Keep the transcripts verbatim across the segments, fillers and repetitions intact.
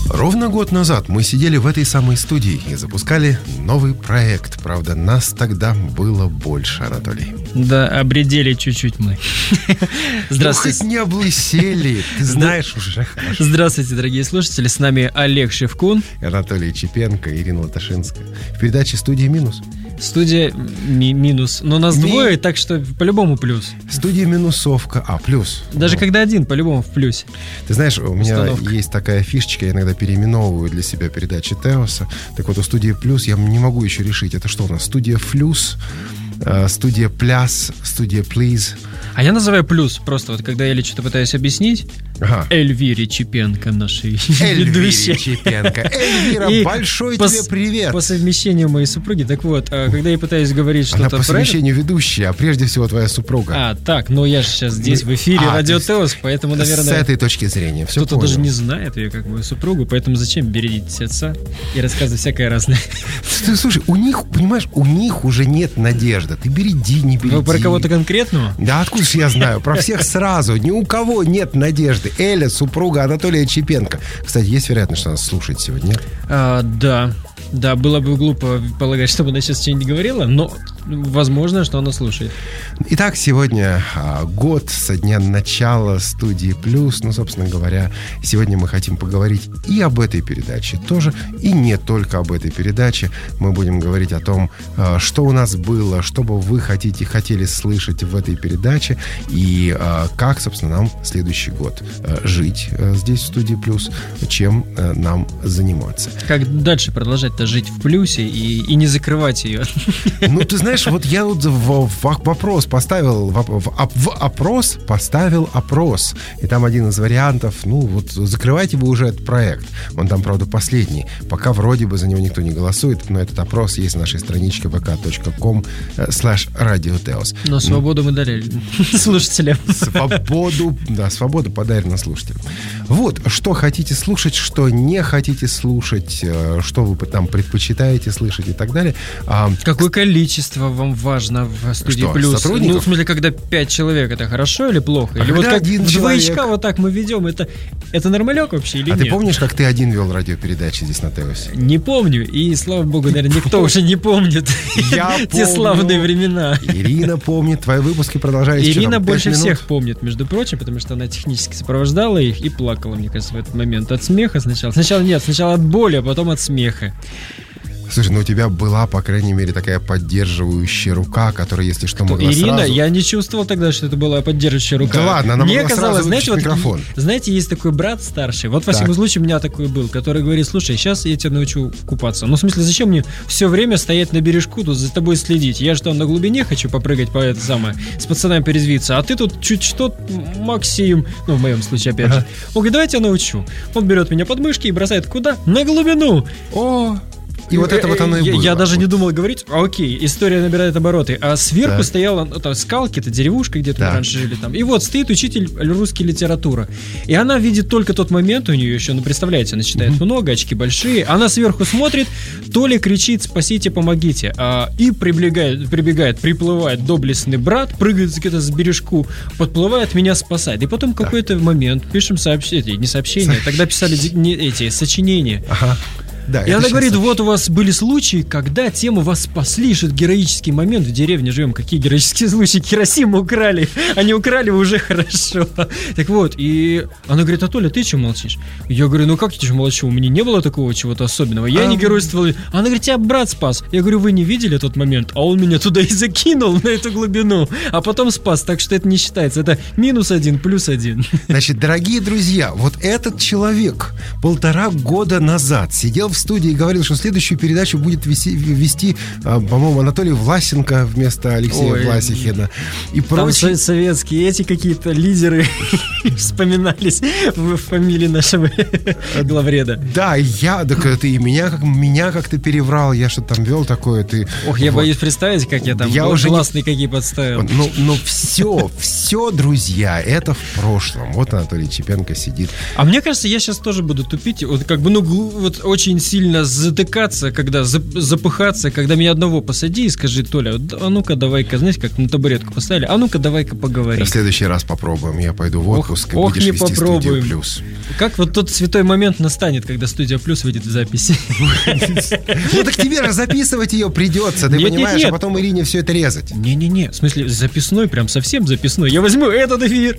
Ровно год назад мы сидели в этой самой студии и запускали новый проект. Правда, нас тогда было больше, Анатолий. Да, обредели чуть-чуть мы. Здравствуйте. Ну, хоть не облысели, ты знаешь уже. Здравствуйте, дорогие слушатели. С нами Олег Шевкун, Анатолий Чепенко, Ирина Латашинская. В передаче «Студия минус». Студия ми- минус. Но нас Ми... двое, так что по-любому плюс. Студия минусовка. А, плюс. Даже ну. когда один, по-любому в плюсе. Ты знаешь, у меня Установка. Есть такая фишечка, я иногда переименовываю для себя передачи Теоса. Так вот, у студии плюс я не могу еще решить, это что у нас? Студия флюс, э, студия пляс, студия плиз. А я называю плюс, просто вот когда я или что-то пытаюсь объяснить. Ага. Эльвире Чепенко, нашей ведущей. Эльвире Чепенко. Эльвира, и большой по, тебе привет. По совмещению моей супруги. Так вот, когда я пытаюсь говорить что-то... Она по совмещению ведущая, а прежде всего твоя супруга. А, так, но я же сейчас здесь в эфире а, Радио Теос, поэтому, наверное... С этой точки зрения, все кто-то понял. Даже не знает ее как мою супругу, поэтому зачем бередить отца и рассказывать всякое разное. Слушай, у них, понимаешь, у них уже нет надежды. Ты береди, не береди. Вы про кого-то конкретного? Да, откуда же я знаю? Про всех сразу. Ни у кого нет надежды. Эля, супруга Анатолия Чепенко. Кстати, есть вероятность, что нас слушает сегодня? А, да. Да, было бы глупо полагать, чтобы она сейчас что-нибудь говорила, но возможно, что она слушает. Итак, сегодня а, год со дня начала студии «Плюс». Ну, собственно говоря, сегодня мы хотим поговорить и об этой передаче тоже, и не только об этой передаче. Мы будем говорить о том, а, что у нас было, что бы вы хотите, хотели слышать в этой передаче, и а, как, собственно, нам следующий год а, жить а, здесь, в студии «Плюс», чем а, нам заниматься. Как дальше продолжать-то жить в плюсе и, и не закрывать ее? Ну, ты знаешь, вот я вот в, в вопрос поставил, в, в, в опрос поставил опрос. И там один из вариантов, ну, вот закрывайте вы уже этот проект. Он там, правда, последний. Пока вроде бы за него никто не голосует, но этот опрос есть на нашей страничке вэ ка точка ком слэш радиотеос. Но свободу мы дали слушателям. Свободу, да, свободу подарена слушателям. Вот, что хотите слушать, что не хотите слушать, что вы там предпочитаете слышать и так далее. А, какое количество вам важно в студии что, «Плюс»? Сотрудников? Ну, в смысле, когда пять человек, это хорошо или плохо? А или вот как один человек... двоечка вот так мы ведем, это, это нормалек вообще или а нет? А ты помнишь, как ты один вел радиопередачи здесь на Теосе? Не помню, и, слава богу, наверное, никто уже не помнит те славные времена. Ирина помнит, твои выпуски продолжались. Ирина больше всех помнит, между прочим, потому что она технически сопровождала их и плакала, мне кажется, в этот момент. От смеха сначала. Сначала нет, сначала от боли, а потом от смеха. Слушай, ну у тебя была, по крайней мере, такая поддерживающая рука, которая, если что, могла Ирина, сразу... я не чувствовал тогда, что это была поддерживающая рука. Да ладно, она Мне могла казалось, сразу знаете, вот, микрофон. Знаете, есть такой брат старший, вот, во всяком случае, у меня такой был, который говорит: слушай, сейчас я тебя научу купаться. Ну, в смысле, зачем мне все время стоять на бережку, тут за тобой следить? Я же там на глубине хочу попрыгать по это самое, с пацанами порезвиться, а ты тут чуть что, Максим, ну, в моем случае, опять ага. же. Он говорит: давайте я научу. Он берет меня под мышки и бросает куда? На глубину. О, и вот это вот оно и я, было. Я даже не думал говорить, а, окей, история набирает обороты. А сверху да. стояла, ну, там, скалки, это деревушка, где-то да. мы раньше жили там. И вот стоит учитель русской литературы. И она видит только тот момент, у нее еще, ну, представляете, она читает mm-hmm. много, очки большие. Она сверху смотрит, то ли кричит: спасите, помогите. А, и прибегает, прибегает, приплывает доблестный брат, прыгает где-то с бережку, подплывает, меня спасает. И потом да. какой-то момент пишем сообщения, не сообщения, тогда писали не, эти сочинения. Ага. Да, и она говорит: вот у вас были случаи, когда тему вас спасли, что это героический момент, в деревне живем, какие героические случаи, Хиросиму украли, они украли уже хорошо. Так вот, и она говорит: а Толя, ты что молчишь? Я говорю: ну как я что молчу, у меня не было такого чего-то особенного, я а... не геройствовал. Она говорит: тебя брат спас. Я говорю: вы не видели тот момент? А он меня туда и закинул, на эту глубину, а потом спас, так что это не считается, это минус один, плюс один. Значит, дорогие друзья, вот этот человек полтора года назад сидел в студии и говорил, что следующую передачу будет вести, вести по-моему, Анатолий Власенко вместо Алексея Ой, Власихина. И там прочие... советские эти какие-то лидеры вспоминались в фамилии нашего главреда. Да, я, так ты и меня, как, меня как-то переврал, я что-то там вел такое. Ты, Ох, я вот. боюсь представить, как я там я уже гласные не... какие подставил. Ну, ну все, все, друзья, это в прошлом. Вот Анатолий Чепенко сидит. А мне кажется, я сейчас тоже буду тупить, вот как бы, ну, вот очень сильно затыкаться, когда запыхаться, когда меня одного посади и скажи: Толя, а ну-ка давай-ка, знаете, как на табуретку поставили, а ну-ка давай-ка поговорим. В следующий раз попробуем. Я пойду в отпуск, ох, и будешь ох, не вести попробуем. Студию Плюс. Как вот тот святой момент настанет, когда Студия Плюс выйдет в записи? Ну так тебе же записывать ее придется, ты понимаешь, а потом Ирине все это резать. Не-не-не, в смысле записной, прям совсем записной. Я возьму этот эфир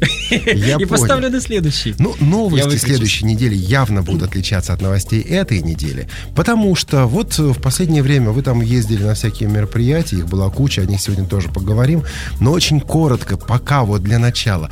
и поставлю на следующий. Ну, новости следующей недели явно будут отличаться от новостей этой недели, потому что вот в последнее время вы там ездили на всякие мероприятия, их была куча, о них сегодня тоже поговорим, но очень коротко, пока вот для начала.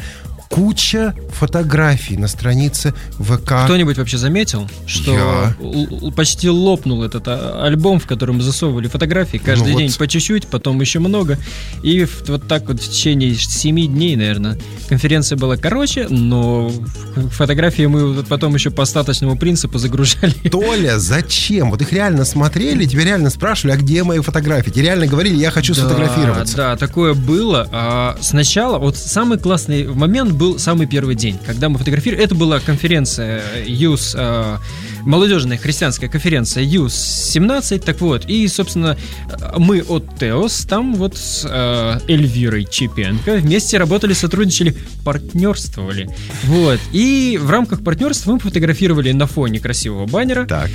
Куча фотографий на странице ВК. Кто-нибудь вообще заметил, что Я... почти лопнул этот альбом, в котором мы засовывали фотографии каждый ну день вот... по чуть-чуть, потом еще много. И вот так вот в течение семи дней, наверное, конференция была короче, но фотографии мы потом еще по остаточному принципу загружали. Толя, зачем? Вот их реально смотрели, тебя реально спрашивали, а где мои фотографии? Тебе реально говорили, я хочу да, сфотографироваться. Да, такое было. А сначала, вот самый классный момент был был самый первый день, когда мы фотографировали. Это была конференция ЮС, э, молодежная христианская конференция ЮС семнадцать. Так вот, и, собственно, мы от Теос там вот с э, Эльвирой Чепенко вместе работали, сотрудничали, партнерствовали. Вот. И в рамках партнерства мы фотографировали на фоне красивого баннера. Так.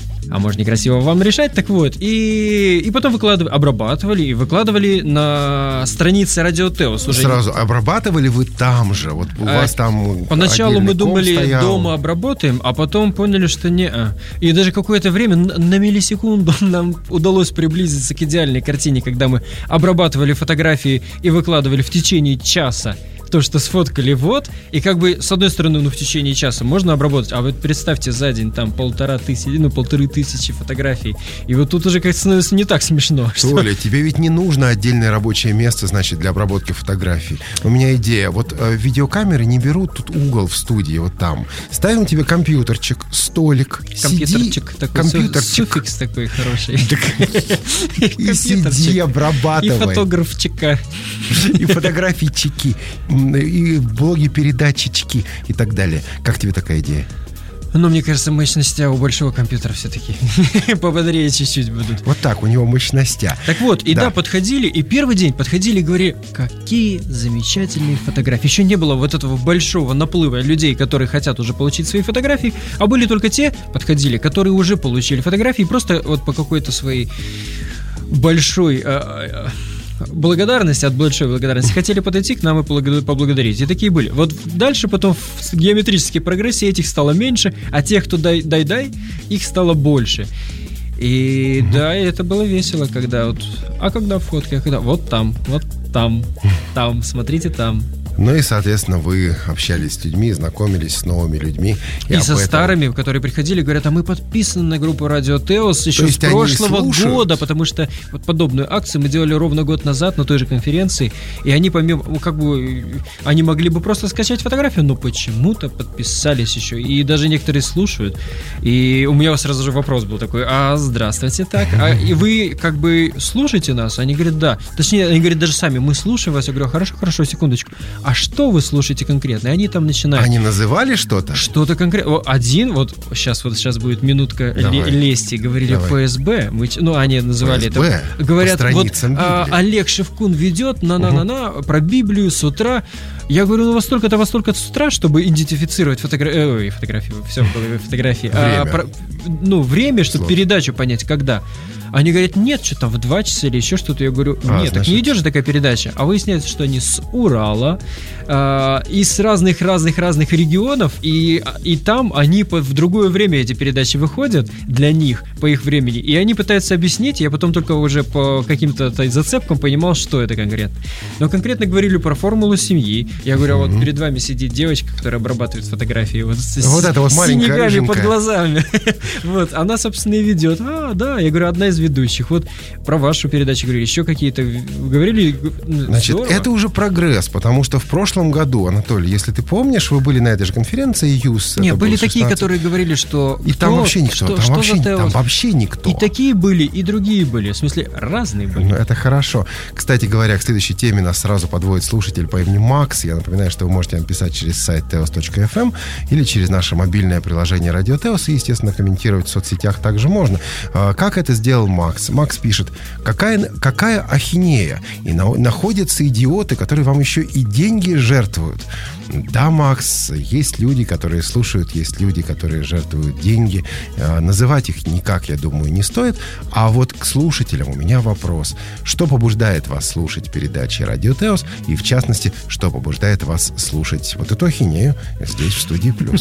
А может, некрасиво вам решать, так вот. И, и потом выкладывали, обрабатывали и выкладывали на странице Радио Теос. Уже сразу не... обрабатывали вы там же? Вот у а, вас там поначалу мы думали, стоял. дома обработаем, а потом поняли, что не. И даже какое-то время, на миллисекунду, нам удалось приблизиться к идеальной картине, когда мы обрабатывали фотографии и выкладывали в течение часа то, что сфоткали, вот, и как бы, с одной стороны, ну, в течение часа можно обработать, а вот представьте, за день там полтора тысячи, ну, полторы тысячи фотографий, и вот тут уже как-то становится не так смешно. Толя, что... тебе ведь не нужно отдельное рабочее место, значит, для обработки фотографий. У меня идея, вот э, видеокамеры не берут тут угол в студии, вот там. Ставим тебе компьютерчик, столик, компьютерчик, сиди, такой, компьютерчик. суффикс такой хороший. И сиди, обрабатывай. И фотографчика. И фотографийчики. И блоги, передатчики и так далее. Как тебе такая идея? Ну, мне кажется, мощности у большого компьютера все-таки пободрее чуть-чуть будут. Вот так, у него мощности. Так вот, и да. да, подходили, и первый день подходили и говорили, какие замечательные фотографии. Еще не было вот этого большого наплыва людей, которые хотят уже получить свои фотографии, а были только те, подходили, которые уже получили фотографии, просто вот по какой-то своей большой... благодарность, от большой благодарности хотели подойти к нам и поблагодарить. И такие были. Вот дальше потом в геометрической прогрессии этих стало меньше, а тех, кто дай-дай-дай, их стало больше. И угу. да, и это было весело, когда вот... А когда фотка? Когда? Вот там, вот там, там, смотрите там. Ну и, соответственно, вы общались с людьми, знакомились с новыми людьми. И, и со этом... старыми, которые приходили, говорят, а мы подписаны на группу Радио Теос еще с прошлого года, потому что вот подобную акцию мы делали ровно год назад на той же конференции, и они помимо, как бы, они могли бы просто скачать фотографию, но почему-то подписались еще, и даже некоторые слушают. И у меня сразу же вопрос был такой, а здравствуйте, так, а и вы как бы слушаете нас? Они говорят, да. Точнее, они говорят даже сами, мы слушаем вас. Я говорю, хорошо, хорошо, секундочку. А что вы слушаете конкретно? И они там начинают. Они называли что-то? Что-то конкретно. Один, вот сейчас вот сейчас будет минутка Давай. лести. Говорили Давай. ФСБ. Мы, ну, они называли ФСБ? Это. Говорят, вот а, Олег Шевкун ведет на-на-на-на угу. про Библию с утра. Я говорю, ну, во столько-то, во столько-то с утра, чтобы идентифицировать фотографию. Ой, фотографию, все в голове фотографии. Время. А, про, ну, время, чтобы Слово. передачу понять, когда. Они говорят, нет, что там в два часа или еще что-то. Я говорю, а, нет, значит... так не идет же такая передача. А выясняется, что они с Урала, э, и с разных-разных-разных регионов, и, и там они по, в другое время эти передачи выходят для них, по их времени, и они пытаются объяснить, я потом только уже по каким-то зацепкам понимал, что это конкретно. Но конкретно говорили про формулу семьи. Я говорю, mm-hmm. вот перед вами сидит девочка, которая обрабатывает фотографии вот с, вот это вот с синяками под глазами. Вот, она, собственно, и ведет. А, да, я говорю, одна из из ведущих. Вот про вашу передачу говорили, еще какие-то говорили. Значит, здорово. Это уже прогресс, потому что в прошлом году, Анатолий, если ты помнишь, вы были на этой же конференции ЮС. Нет, были такие, которые говорили, что... И кто, там вообще никто, что, там, что вообще, там вообще никто. И такие были, и другие были, в смысле, разные были. Ну, это хорошо. Кстати говоря, к следующей теме нас сразу подводит слушатель по имени Макс. Я напоминаю, что вы можете нам писать через сайт теос точка эф эм или через наше мобильное приложение Радио Теос, и, естественно, комментировать в соцсетях также можно. Как это сделал Макс? Макс пишет: какая, какая ахинея, и на, находятся идиоты, которые вам еще и деньги жертвуют. Да, Макс, есть люди, которые слушают, есть люди, которые жертвуют деньги. Называть их никак, я думаю, не стоит. А вот к слушателям у меня вопрос. Что побуждает вас слушать передачи Радио Теос? И, в частности, что побуждает вас слушать вот эту ахинею здесь, в студии Плюс?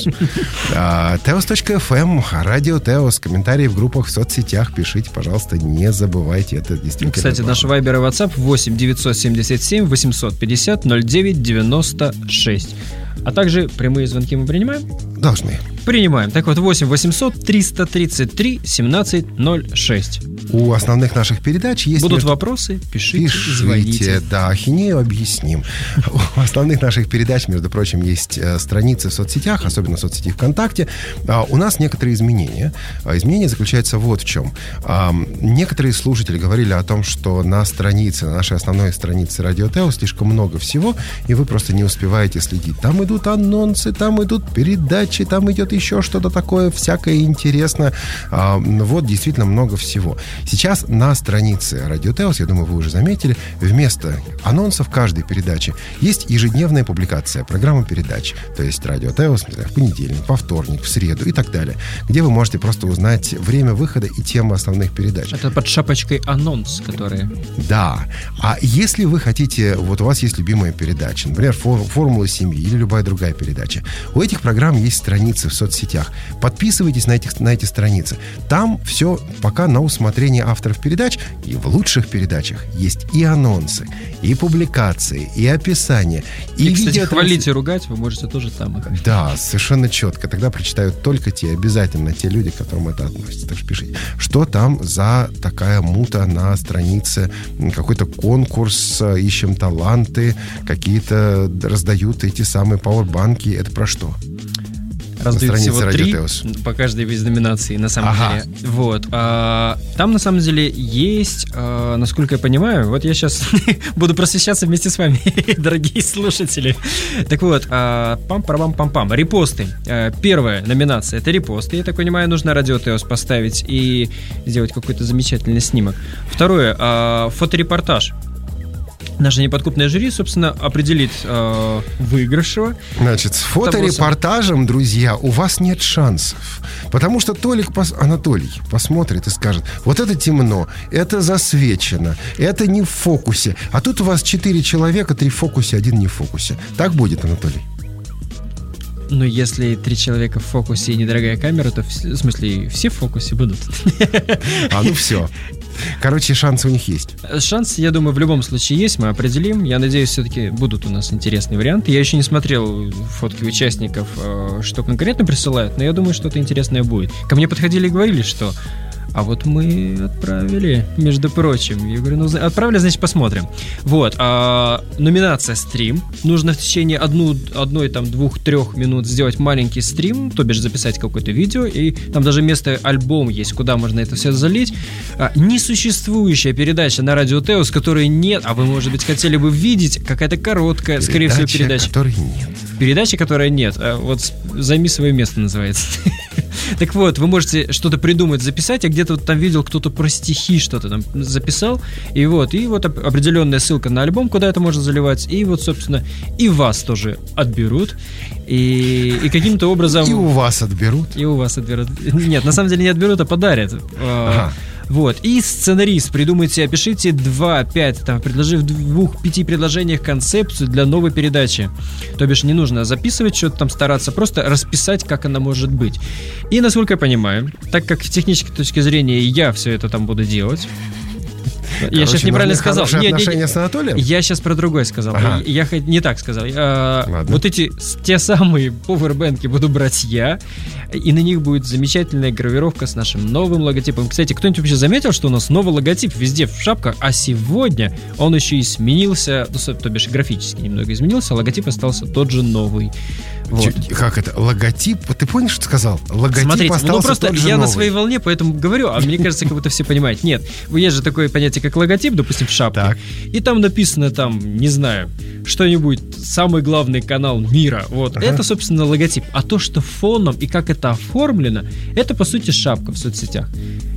теос точка эф эм, Радио Теос. Комментарии в группах в соцсетях пишите, пожалуйста, не забывайте. Это действительно... Кстати, наш вайбер и ватсап восемь девятьсот семьдесят семь восемьсот пятьдесят ноль девять девяносто шесть. А также прямые звонки мы принимаем? Должны. Принимаем. Так вот, восемь восемьсот триста тридцать три семнадцать ноль шесть. У основных наших передач есть... Будут между... вопросы, пишите, пишите, звоните. Да, ахинею объясним. У основных наших передач, между прочим, есть э, страницы в соцсетях, особенно в соцсети ВКонтакте. А, у нас некоторые изменения. А, изменения заключаются вот в чем. А, некоторые слушатели говорили о том, что на странице, на нашей основной странице Радио Теос слишком много всего, и вы просто не успеваете следить. Там идут анонсы, там идут передачи, там идет еще что-то такое, всякое интересное. А, вот действительно много всего. Сейчас на странице Радио Теос, я думаю, вы уже заметили, вместо анонсов каждой передачи есть ежедневная публикация, программа передач. То есть Радио Теос в понедельник, во вторник, в среду и так далее, где вы можете просто узнать время выхода и темы основных передач. Это под шапочкой анонс, которые... Да. А если вы хотите, вот у вас есть любимая передача, например, «Формула семьи» или любая другая передача, у этих программ есть страницы в соцсетях. Подписывайтесь на, этих, на эти страницы. Там все пока на усмотрение авторов передач, и в лучших передачах есть и анонсы, и публикации, и описания, и, и кстати, видео... хвалить и ругать вы можете тоже там. Да, совершенно четко. Тогда прочитают только те, обязательно те люди, к которым это относится. Так что пишите, что там за такая мута на странице, какой-то конкурс, ищем таланты, какие-то раздают эти самые пауэрбанки. Это про что? Раздают всего три по каждой из номинаций, на самом ага. деле. Вот. А, там, на самом деле, есть, а, насколько я понимаю, вот я сейчас буду просвещаться вместе с вами, дорогие слушатели. Так вот, а, пам-парам-пам-пам. Репосты. А, первая номинация — это репосты. Я так понимаю, нужно Радио Теос поставить и сделать какой-то замечательный снимок. Второе, а, фоторепортаж. Наше неподкупное жюри, собственно, определит э, выигравшего. Значит, с фоторепортажем, друзья, у вас нет шансов. Потому что Толик, пос... Анатолий посмотрит и скажет: вот это темно, это засвечено, это не в фокусе. А тут у вас четыре человека, три в фокусе, один не в фокусе. Так будет, Анатолий? Ну, если три человека в фокусе и недорогая камера, то, в, в смысле, все в фокусе будут. А, ну все. Короче, шансы у них есть. Шанс, я думаю, в любом случае есть, мы определим. Я надеюсь, все-таки будут у нас интересные варианты. Я еще не смотрел фотки участников, что конкретно присылают, но я думаю, что-то интересное будет. Ко мне подходили и говорили, что а вот мы отправили, между прочим. Я говорю, ну, отправили, значит, посмотрим. Вот, а, номинация «Стрим». Нужно в течение одну, одной, там, двух, трех минут сделать маленький стрим, то бишь записать какое-то видео, и там даже место альбом есть, куда можно это все залить. А, несуществующая передача на Радио Теос, которой нет, а вы, может быть, хотели бы видеть, какая-то короткая, передача, скорее всего, передача. Которой нет. Передача, которой нет. А, вот «Займи свое место» называется. Так вот, вы можете что-то придумать, записать. Я где-то вот там видел, кто-то про стихи что-то там записал. И вот, и вот определенная ссылка на альбом, куда это можно заливать. И вот, собственно, и вас тоже отберут. И, и каким-то образом... И у вас отберут. И у вас отберут. Нет, на самом деле не отберут, а подарят. Ага. Вот. И сценарист. Придумайте, опишите два-пять, там, предложив в двух-пяти предложениях концепцию для новой передачи. То бишь не нужно записывать что-то там, стараться, просто расписать, как она может быть. И, насколько я понимаю, так как с технической точки зрения я все это там буду делать, Я сейчас неправильно сказал. Нет, отношения нет, с Анатолием? Я сейчас про другое сказал. Ага. Я, я не так сказал. А, вот эти те самые повербэнки буду брать я, и на них будет замечательная гравировка с нашим новым логотипом. Кстати, кто-нибудь вообще заметил, что у нас новый логотип везде в шапках, а сегодня он еще и сменился, ну, то бишь графически немного изменился, а логотип остался тот же новый. Вот. Как это? Логотип? Ты понял, что сказал? Логотип Смотрите, остался ну просто тот же я новый. На своей волне, поэтому говорю, а мне кажется, как будто все понимают. Нет, есть же такое понятие, как логотип, допустим, в шапке. Так. И там написано, там, не знаю, что-нибудь, самый главный канал мира. Вот. Ага. Это, собственно, логотип. А то, что фоном и как это оформлено, это, по сути, шапка в соцсетях.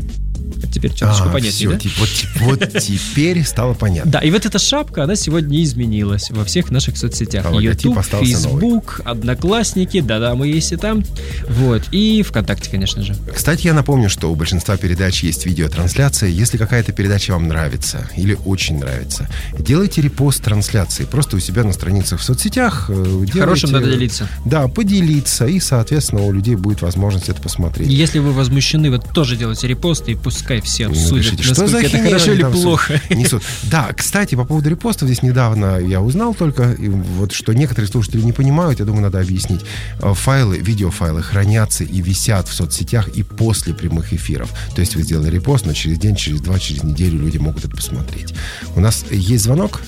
Теперь чуточку а, понятнее, все, да? Типа, вот, вот теперь стало понятно. Да, и вот эта шапка, она сегодня изменилась во всех наших соцсетях. А YouTube, Facebook, новый. Одноклассники, да-да, мы есть и там. Вот, и ВКонтакте, конечно же. Кстати, я напомню, что у большинства передач есть видеотрансляция. Если какая-то передача вам нравится или очень нравится, делайте репост трансляции. Просто у себя на страницах в соцсетях делайте... Хорошим надо делиться. Да, поделиться, и, соответственно, у людей будет возможность это посмотреть. Если вы возмущены, вы тоже делайте репосты, и пускай все обсудят, что за это хорошо или плохо. Несут. Да, кстати, по поводу репостов, здесь недавно я узнал только, вот, что некоторые слушатели не понимают, я думаю, надо объяснить. Файлы, видеофайлы хранятся и висят в соцсетях и после прямых эфиров. То есть вы сделали репост, но через день, через два, через неделю люди могут это посмотреть. У нас есть звонок?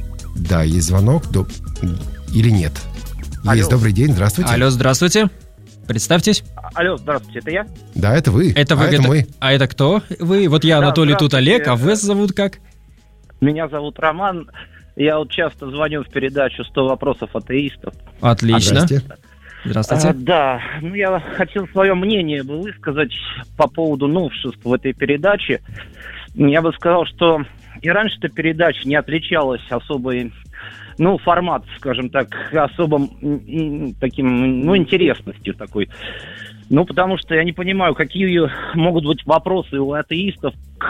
Да, есть звонок. До... Или нет? Алло. Есть, добрый день, здравствуйте. Алло, здравствуйте. Представьтесь. Алло, здравствуйте, это я? Да, это вы. Это вы, а это, это мы. А это кто? Вы? Вот я, да, Анатолий, тут Олег, а вас зовут как? Меня зовут Роман. Я вот часто звоню в передачу «сто вопросов атеистов». Отлично. Здравствуйте. Здравствуйте. А, да, ну я хотел свое мнение бы высказать по поводу новшеств в этой передаче. Я бы сказал, что и раньше эта передача не отличалась особой... Ну, формат, скажем так, особым таким, ну, интересностью такой. Ну, потому что я не понимаю, какие могут быть вопросы у атеистов к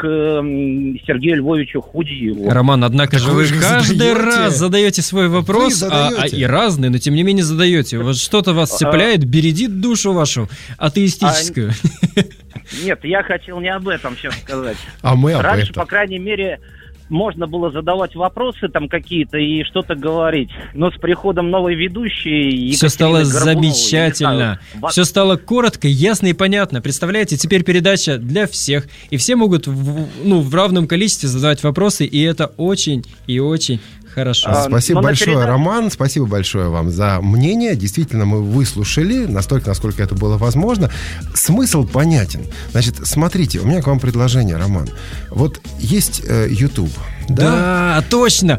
Сергею Львовичу Худиеву. Роман, однако же вы, вы каждый задаете. раз задаете свой вопрос, а, а, и разный, но тем не менее задаете. Вот что-то вас цепляет, а, бередит душу вашу атеистическую. А, нет, я хотел не об этом сейчас сказать. А мы об Раньше, этом. по крайней мере... можно было задавать вопросы там какие-то и что-то говорить. Но с приходом новой ведущей... Екатерины Все стало Горбуновой, замечательно. Знаю, все стало коротко, ясно и понятно. Представляете, теперь передача для всех. И все могут в, ну, в равном количестве задавать вопросы. И это очень и очень хорошо. А, спасибо большое, передаче... Роман. Спасибо большое вам за мнение. Действительно, мы выслушали настолько, насколько это было возможно. Смысл понятен. Значит, смотрите, у меня к вам предложение, Роман. Вот есть э, YouTube. Да, да, точно.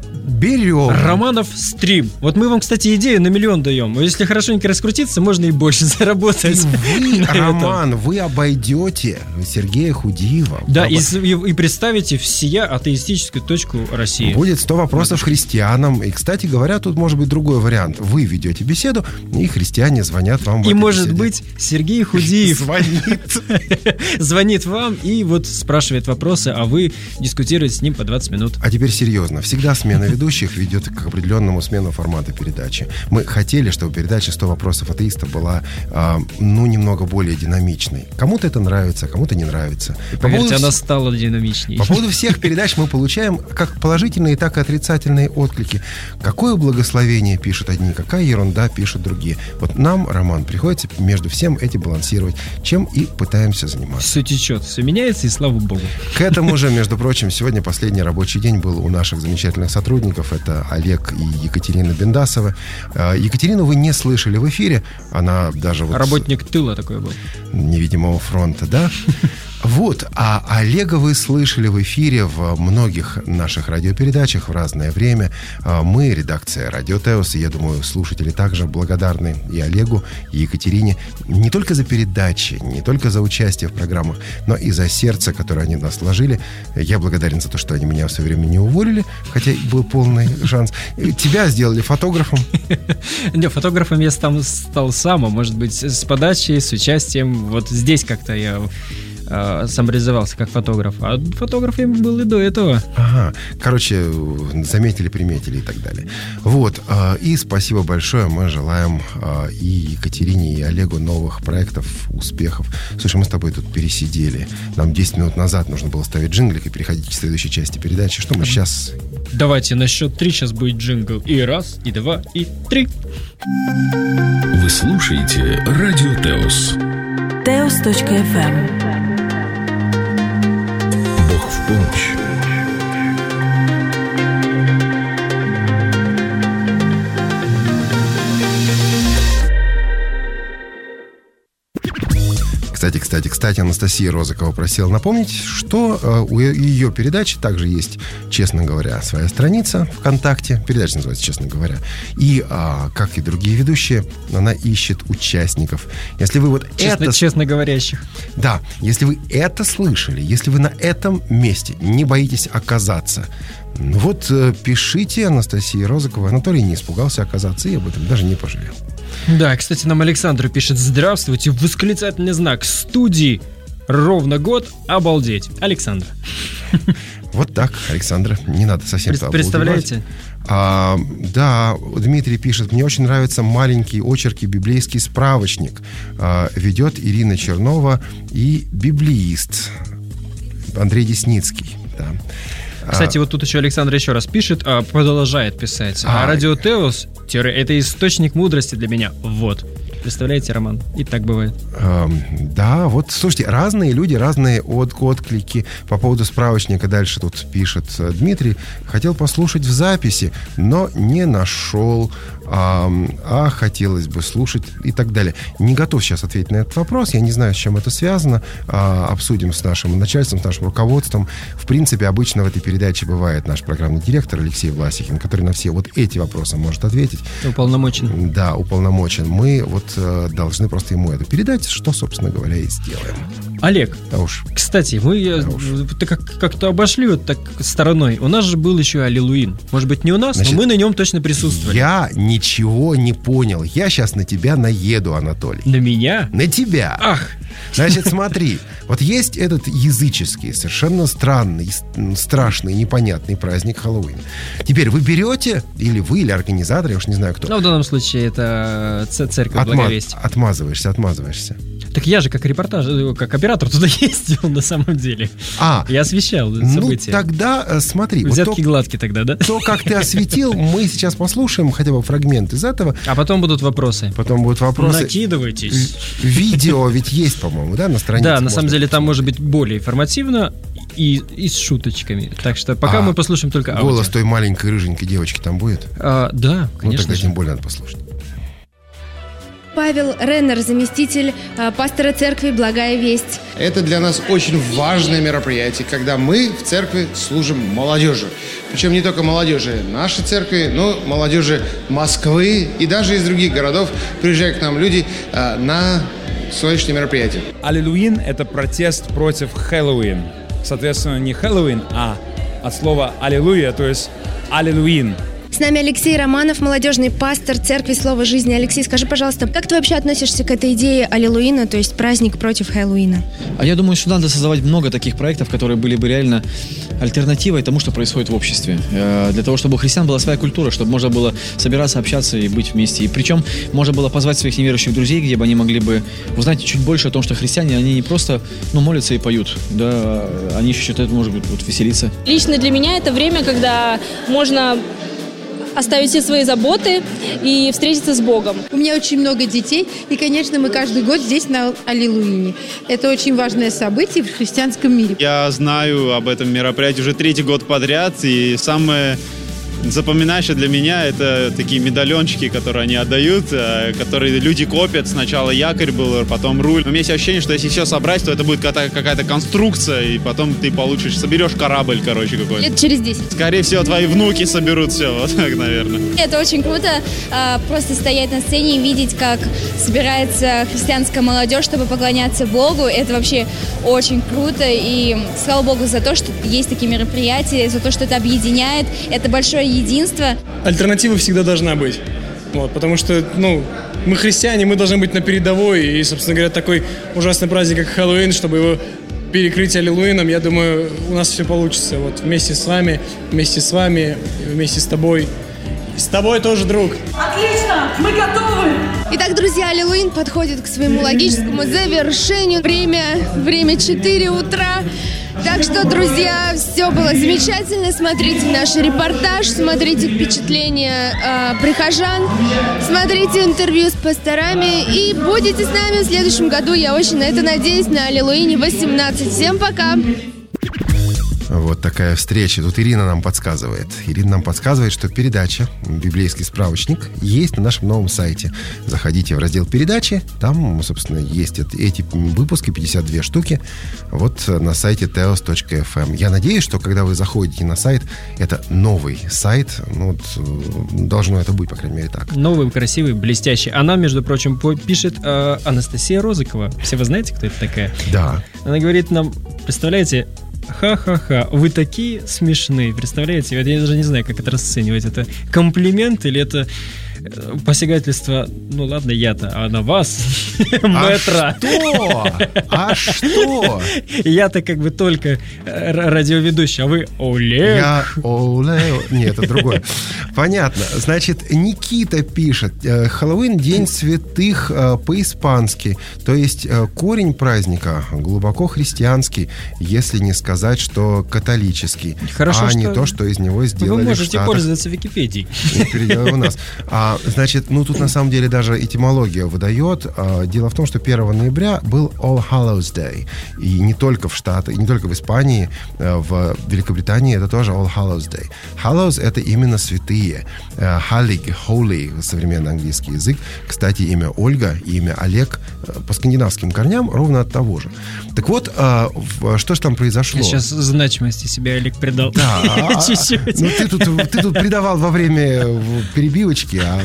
Берем. Романов стрим. Вот мы вам, кстати, идею на миллион даем. Если хорошенько раскрутиться, можно и больше заработать. И вы, Роман, вы обойдете Сергея Худиева. Да, Об... и, и, и представите всея атеистическую точку России. Будет сто вопросов вот. христианам. И, кстати говоря, тут может быть другой вариант. Вы ведете беседу, и христиане звонят вам в И, может беседе. быть, Сергей Худиев звонит. Звонит вам и вот спрашивает вопросы, а вы дискутируете с ним по двадцать минут. А теперь серьезно. Всегда смена ведущих ведет к определенному смену формата передачи. Мы хотели, чтобы передача «сто вопросов атеистов» была, э, ну, немного более динамичной. Кому-то это нравится, кому-то не нравится. По Поверьте, поводу... она стала динамичней. По поводу всех передач мы получаем как положительные, так и отрицательные отклики. Какое благословение пишут одни, какая ерунда пишут другие. Вот нам, Роман, приходится между всем этим балансировать, чем и пытаемся заниматься. Все течет, все меняется, и слава богу. К этому же, между прочим, сегодня последний рабочий день был у наших замечательных сотрудников. Это Олег и Екатерина Бендасова. Екатерину вы не слышали в эфире. Она даже... Вот работник тыла такой был. Невидимого фронта, да? Вот, а Олега вы слышали в эфире в многих наших радиопередачах в разное время. Мы, редакция Радио Теос, и я думаю, слушатели также благодарны и Олегу, и Екатерине не только за передачи, не только за участие в программах, но и за сердце, которое они в нас вложили. Я благодарен за то, что они меня в свое время не уволили, хотя был полный шанс. Тебя сделали фотографом. Не, фотографом я стал сам, а может быть, с подачей, с участием. Вот здесь как-то я... э, самореализовался как фотограф. А фотограф я был и до этого. Ага. Короче, заметили, приметили и так далее. Вот. Э, и спасибо большое. Мы желаем э, и Екатерине, и Олегу новых проектов, успехов. Слушай, мы с тобой тут пересидели. Нам десять минут назад нужно было ставить джинглик и переходить к следующей части передачи. Что мы сейчас... Давайте на счет три сейчас будет джингл. И раз, и два, и три. Вы слушаете Радио Теос. теос точка эф эм. Бог в помощь. Кстати, кстати, кстати, Анастасия Розыкова просила напомнить, что э, у ее передачи также есть, честно говоря, своя страница ВКонтакте. Передача называется «Честно говоря». И, э, как и другие ведущие, она ищет участников. Если вы вот честно, это... Честно говорящих. Да, если вы это слышали, если вы на этом месте не боитесь оказаться, ну вот э, пишите Анастасии Розыковой. Анатолий не испугался оказаться и об этом даже не пожалел. Да, кстати, нам Александр пишет: здравствуйте, восклицательный знак, студии ровно год, обалдеть. Александр. Вот так, Александр, не надо совсем Пред, Представляете? А, да, Дмитрий пишет: мне очень нравятся маленькие очерки, библейский справочник. А, ведет Ирина Чернова и библеист Андрей Десницкий. Да. Кстати, а, вот тут еще Александр еще раз пишет, а, продолжает писать. А, а Радио Теос – это источник мудрости для меня. Вот. Представляете, Роман? И так бывает. Э, да, вот, слушайте, разные люди, разные от, отклики по поводу справочника. Дальше тут пишет Дмитрий: хотел послушать в записи, но не нашел, а, а хотелось бы слушать и так далее. Не готов сейчас ответить на этот вопрос. Я не знаю, с чем это связано. А, обсудим с нашим начальством, с нашим руководством. В принципе, обычно в этой передаче бывает наш программный директор Алексей Власихин, который на все вот эти вопросы может ответить. Уполномочен. Да, уполномочен. Мы вот должны просто ему это передать, что, собственно говоря, и сделаем. Олег, да уж. Кстати, мы да уж. Как- как-то обошли вот так стороной. У нас же был еще и Аллилуйн. Может быть, не у нас, Значит, но мы на нем точно присутствовали. Я ничего не понял. Я сейчас на тебя наеду, Анатолий. На меня? На тебя. Ах! Значит, смотри, вот есть этот языческий, совершенно странный, страшный, непонятный праздник Хэллоуин. Теперь вы берете, или вы, или организаторы, я уж не знаю кто. Ну, в данном случае это церковь Отма- Благовестия. Отмазываешься, отмазываешься. Так я же как репортаж, как оператор туда ездил на самом деле. А, я освещал события. Ну, тогда смотри. Взятки вот то, гладкие тогда, да? То, как ты осветил, мы сейчас послушаем хотя бы фрагмент из этого. А потом будут вопросы. Потом будут вопросы. Накидывайтесь. Видео ведь есть, по-моему, да, на странице? Да, на самом деле там может быть более информативно и, и с шуточками. Так что пока а мы послушаем только аудио. Голос той маленькой рыженькой девочки там будет? А, да, конечно. Ну, тогда же. тем более надо послушать. Павел Реннер, заместитель э, пастора церкви «Благая весть». Это для нас очень важное мероприятие, когда мы в церкви служим молодежи. Причем не только молодежи нашей церкви, но молодежи Москвы и даже из других городов приезжают к нам люди э, на сегодняшнее мероприятие. Аллилуйн – это протест против Хэллоуин. Соответственно, не Хэллоуин, а от слова «аллилуйя», то есть «аллилуин». С нами Алексей Романов, молодежный пастор церкви «Слово жизни». Алексей, скажи, пожалуйста, как ты вообще относишься к этой идее Аллилуйна, то есть праздник против Хэллоуина? А я думаю, что надо создавать много таких проектов, которые были бы реально альтернативой тому, что происходит в обществе. Для того, чтобы у христиан была своя культура, чтобы можно было собираться, общаться и быть вместе. И причем можно было позвать своих неверующих друзей, где бы они могли бы узнать чуть больше о том, что христиане, они не просто ну, молятся и поют, да, они еще считают, может быть, вот, веселиться. Лично для меня это время, когда можно оставить все свои заботы и встретиться с Богом. У меня очень много детей, и, конечно, мы каждый год здесь на Аллилуйне. Это очень важное событие в христианском мире. Я знаю об этом мероприятии уже третий год подряд, и самое запоминающее для меня это такие медальончики, которые они отдают, которые люди копят. Сначала якорь был, потом руль. Но у меня есть ощущение, что если все собрать, то это будет какая-то, какая-то конструкция, и потом ты получишь, соберешь корабль, короче, какой-то. Лет через десять. Скорее всего, твои внуки соберут все, вот так, наверное. Это очень круто, просто стоять на сцене и видеть, как собирается христианская молодежь, чтобы поклоняться Богу. Это вообще очень круто, и слава Богу за то, что есть такие мероприятия, за то, что это объединяет. Это большое единство. Альтернатива всегда должна быть. Вот, потому что, ну, мы христиане, мы должны быть на передовой. И, собственно говоря, такой ужасный праздник, как Хэллоуин, чтобы его перекрыть Аллилуйном. Я думаю, у нас все получится. Вот вместе с вами, вместе с вами, вместе с тобой. С тобой тоже, друг. Отлично, мы готовы. Итак, друзья, Аллилуйн подходит к своему логическому завершению. Время, время четыре утра. Так что, друзья, все было замечательно. Смотрите наш репортаж, смотрите впечатления э, прихожан, смотрите интервью с пасторами и будете с нами в следующем году. Я очень на это надеюсь, на Аллилуйне восемнадцать. Всем пока! Вот такая встреча. Тут Ирина нам подсказывает. Ирина нам подсказывает, что передача «Библейский справочник» есть на нашем новом сайте. Заходите в раздел «Передачи». Там, собственно, есть эти выпуски, пятьдесят две штуки. Вот на сайте теос точка эф эм. Я надеюсь, что когда вы заходите на сайт, это новый сайт. Ну, вот, должно это быть, по крайней мере, так. Новый, красивый, блестящий. Она, между прочим, пишет э, Анастасия Розыкова. Все вы знаете, кто это такая? Да. Она говорит нам, представляете... Ха-ха-ха, вы такие смешные. Представляете? Я даже не знаю, как это расценивать. Это комплимент или это посягательство? Ну ладно, я-то, а на вас, мэтра. А что? А что? Я-то как бы только радиоведущий, а вы Олег. Я Олег. Нет, это другое. Понятно. Значит, Никита пишет: Хэллоуин — день святых по-испански. То есть корень праздника глубоко христианский, если не сказать, что католический. Хорошо, а что не то, что из него сделали вы можете в Штатах. Пользоваться Википедией. Не переделай у нас. А, значит, ну тут на самом деле даже этимология выдает. А, дело в том, что первого ноября был All Hallows Day. И не только в Штатах, не только в Испании, в Великобритании это тоже All Hallows Day. Hallows — это именно святые. Hallig, holy, современный английский язык. Кстати, имя Ольга и имя Олег по скандинавским корням ровно от того же. Так вот, а, в, что же там произошло? Я сейчас значимости себе Олег придал. Да, чуть-чуть. Ну, ты тут, ты тут придавал во время перебивочки, а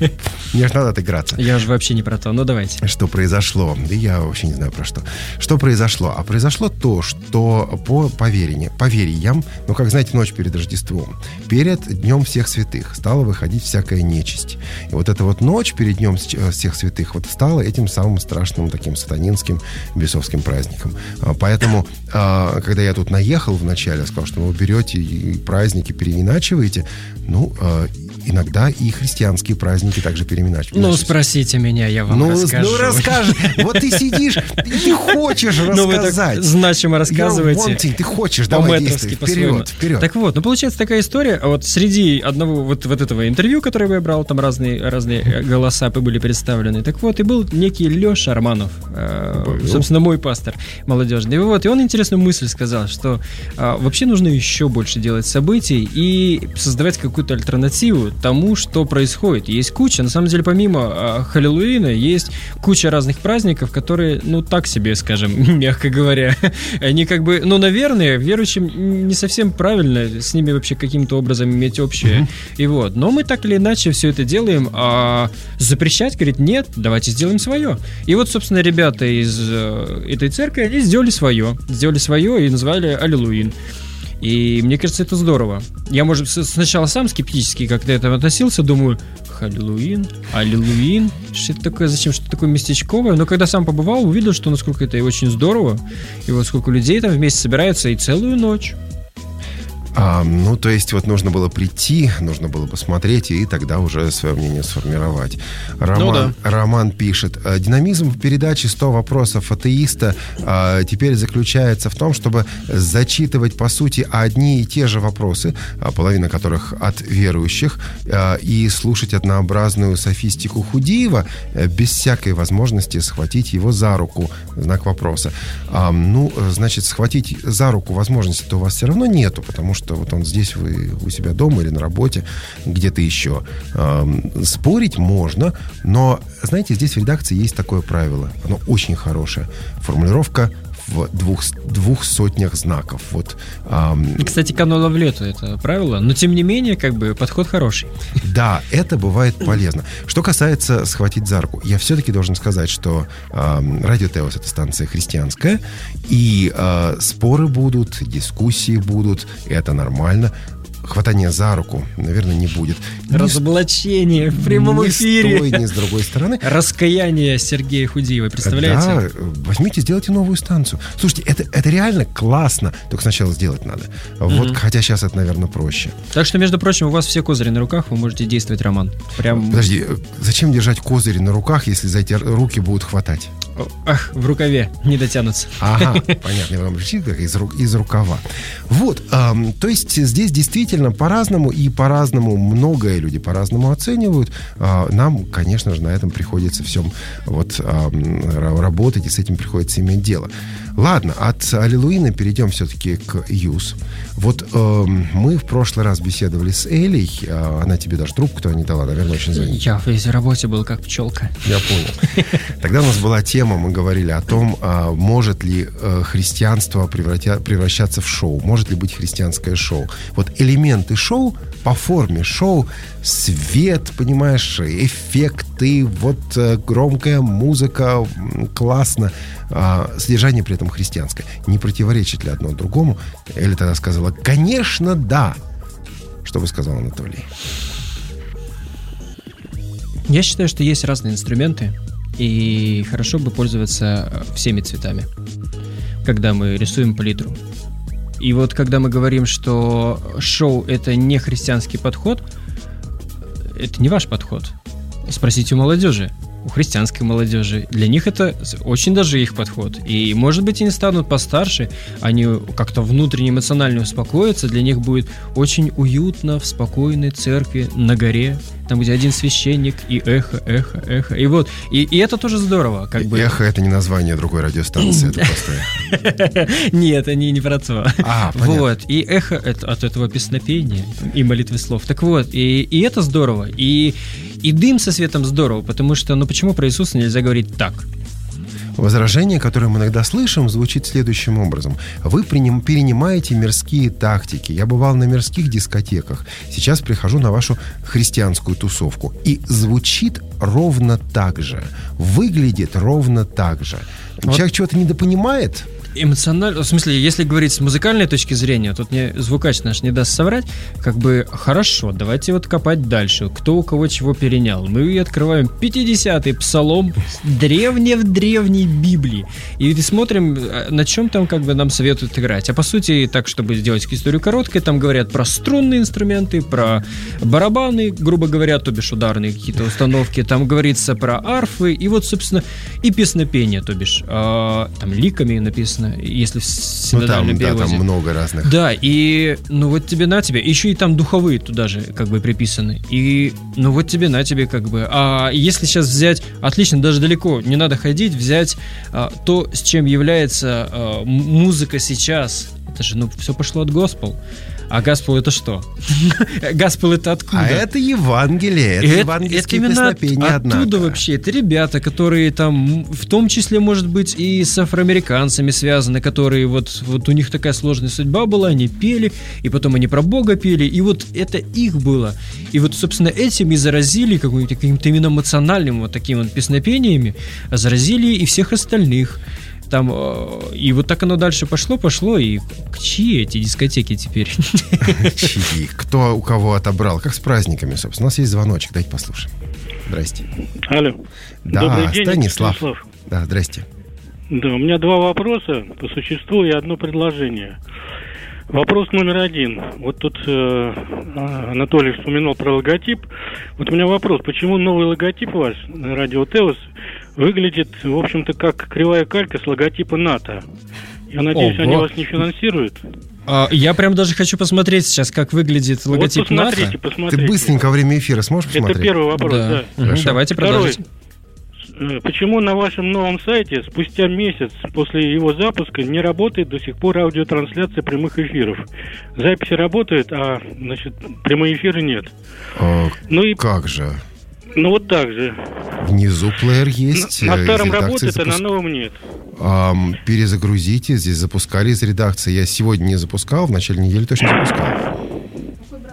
мне же надо отыграться. Я же вообще не про то, ну давайте. Что произошло? Да я вообще не знаю про что. Что произошло? А произошло то, что по поверьям, поверьям, ну, как знаете, ночь перед Рождеством, перед Днем Всех Святых стала выходить всякая нечисть. И вот эта вот ночь перед Днем Всех Святых вот стала этим самым страшным таким сатанинским бесовским праздником. Поэтому, когда я тут наехал вначале, сказал, что вы берете и праздники переиначиваете, ну, иногда и христианские праздники также переиначивают. Ну, спросите меня, я вам ну, расскажу. Ну, расскажи. Вот ты сидишь, и ты хочешь рассказать. Ну, вы так значимо рассказываете. Ты хочешь, давай действуй. Вперед, вперед. Так вот, ну, получается такая история. Вот среди одного вот, вот этого интервью, которое я брал, там разные, разные голоса были представлены. Так вот, и был некий Леша Арманов, э, собственно, мой пастор молодежный. И вот, и он интересную мысль сказал, что э, вообще нужно еще больше делать событий и создавать какую-то альтернативу тому, что происходит. Есть куча, на самом деле, помимо э, Хэллоуина, есть куча разных праздников, которые, ну, так себе, скажем, мягко говоря, они как бы, ну, наверное, верующим не совсем правильно с ними вообще каким-то образом иметь общее. Mm-hmm. И вот. Но мы так или иначе все это делаем, а запрещать, говорит, нет, давайте сделаем свое. И вот, собственно, ребята из э, этой церкви, они сделали свое. Сделали свое и назвали Аллилуйн. И мне кажется, это здорово. Я, может, сначала сам скептически как-то к этому относился, думаю, Хэллоуин, Аллилуйн, что это такое, зачем, что такое местечковое. Но когда сам побывал, увидел, что насколько это очень здорово. И вот сколько людей там вместе собираются и целую ночь. А, ну, то есть, вот нужно было прийти, нужно было посмотреть и тогда уже свое мнение сформировать. Роман, ну, да. Роман пишет: динамизм в передаче «сто вопросов атеиста» а, теперь заключается в том, чтобы зачитывать, по сути, одни и те же вопросы, а, половина которых от верующих, а, и слушать однообразную софистику Худиева без всякой возможности схватить его за руку. Знак вопроса. А, ну, значит, схватить за руку возможности-то у вас все равно нету, потому что что вот он здесь, вы у себя дома или на работе, где-то еще. Эм, спорить можно, но, знаете, здесь в редакции есть такое правило. Оно очень хорошее. Формулировка в двух, двух сотнях знаков. Вот, эм... Кстати, канола в лету это правило, но тем не менее, как бы, подход хороший. Да, это бывает полезно. Что касается схватить за руку, я все-таки должен сказать, что э, Радио Теос — это станция христианская, и э, споры будут, дискуссии будут, это нормально. хватания за руку, наверное, не будет. Разоблачение в прямом ни эфире. Ни с той, ни с другой стороны. Раскаяние Сергея Худиева, представляете? Да, возьмите, сделайте новую станцию. Слушайте, это, это реально классно, только сначала сделать надо. Вот, mm-hmm. хотя сейчас это, наверное, проще. Так что, между прочим, у вас все козыри на руках, вы можете действовать, Роман. Прям... Подожди, зачем держать козыри на руках, если за эти руки будут хватать? Ах, в рукаве не дотянутся. Ага, понятно, вам как из, из рукава. Вот, эм, то есть здесь действительно по-разному, и по-разному многое люди по-разному оценивают. Э, нам, конечно же, на этом приходится всем вот э, работать, и с этим приходится иметь дело. Ладно, от Аллилуйна перейдем все-таки к Юз. Вот э, мы в прошлый раз беседовали с Элей, э, она тебе даже трубку-то не дала, наверное, очень занята. Я весь в работе был как пчелка. Я понял. Тогда у нас была тема, мы говорили о том, э, может ли э, христианство превратя, превращаться в шоу, может ли быть христианское шоу. Вот элементы шоу по форме шоу, свет, понимаешь, эффекты, вот э, громкая музыка, классно, э, содержание при этом христианское. Не противоречит ли одно другому? Эля тогда сказала, конечно, да. Что бы сказал Анатолий? Я считаю, что есть разные инструменты, и хорошо бы пользоваться всеми цветами, когда мы рисуем палитру. И вот когда мы говорим, что шоу — это не христианский подход, это не ваш подход. Спросите у молодежи, у христианской молодежи. Для них это очень даже их подход. И, может быть, они станут постарше, они как-то внутренне эмоционально успокоятся, для них будет очень уютно в спокойной церкви на горе, там, где один священник, и эхо, эхо, эхо. И вот, и, и это тоже здорово. Как бы. Эхо — это не название другой радиостанции, это просто... Нет, они не про то. А, понятно. Вот, и эхо от этого песнопения и молитвы слов. Так вот, и, и это здорово, и, и дым со светом здорово, потому что, ну почему про Иисуса нельзя говорить так? Возражение, которое мы иногда слышим, звучит следующим образом. Вы приним, перенимаете мирские тактики. Я бывал на мирских дискотеках. Сейчас прихожу на вашу христианскую тусовку. И звучит ровно так же. Выглядит ровно так же. Вот. Человек чего-то недопонимает. Эмоционально, в смысле, если говорить с музыкальной точки зрения, тут мне звукач наш не даст соврать, как бы, хорошо, давайте вот копать дальше, кто у кого чего перенял. Мы открываем пятидесятый псалом древней-древней Библии, и смотрим, на чем там как бы нам советуют играть. А по сути, так, чтобы сделать историю короткой, там говорят про струнные инструменты, про барабаны, грубо говоря, то бишь ударные какие-то установки, там говорится про арфы, и вот, собственно, и песнопение, то бишь, а, там ликами написано, если в синодальном ну, там, переводе. Да, там много разных. Да, и ну вот тебе на тебе. Еще и там духовые туда же как бы приписаны. И ну вот тебе на тебе как бы. А если сейчас взять, отлично, даже далеко не надо ходить, взять а, то, с чем является а, музыка сейчас. Это же, ну, все пошло от госпел. А госпел это что? Госпел это откуда? А это Евангелие, это, это евангельские песнопения, от, однако. Оттуда вообще, это ребята, которые там, в том числе, может быть, и с афроамериканцами связаны, которые вот, вот у них такая сложная судьба была, они пели, и потом они про Бога пели, и вот это их было. И вот, собственно, этим и заразили каким-то, каким-то именно эмоциональным вот таким вот песнопениями, заразили и всех остальных. Там, и вот так оно дальше пошло, пошло, и чьи эти дискотеки теперь? Чьи? Кто у кого отобрал? Как с праздниками, собственно. У нас есть звоночек, давайте послушаем. Здрасте. Алло. Да, Добрый день, Станислав. Станислав. Да, здрасте. Да, у меня два вопроса по существу и одно предложение. Вопрос номер один. Вот тут э, Анатолий вспоминал про логотип. Вот у меня вопрос. Почему новый логотип ваш, Радио Теос, выглядит, в общем-то, как кривая калька с логотипа НАТО? Я надеюсь, Ого. Они вас не финансируют? А, я прям даже хочу посмотреть сейчас, как выглядит логотип вот посмотрите, НАТО. Посмотрите. Ты быстренько во время эфира сможешь посмотреть? Это первый вопрос, да. да. Угу, давайте продолжим. Почему на вашем новом сайте спустя месяц после его запуска не работает до сих пор аудиотрансляция прямых эфиров? Записи работают, а, значит, прямые эфиры нет. А, ну и как же? Ну вот так же. Внизу плеер есть. На, на старом работает, запуск... а на новом нет. А, перезагрузите, здесь запускали из редакции. Я сегодня не запускал, в начале недели точно запускал.